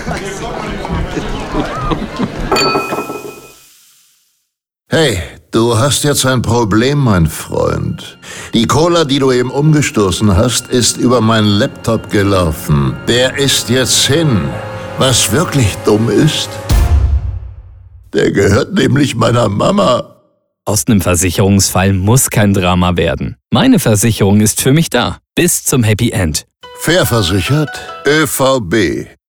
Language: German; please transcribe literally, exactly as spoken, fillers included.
Hey, du hast jetzt ein Problem, mein Freund. Die Cola, die du eben umgestoßen hast, ist über meinen Laptop gelaufen. Der ist jetzt hin. Was wirklich dumm ist, der gehört nämlich meiner Mama. Aus einem Versicherungsfall muss kein Drama werden. Meine Versicherung ist für mich da. Bis zum Happy End. Fair versichert, Ö V B.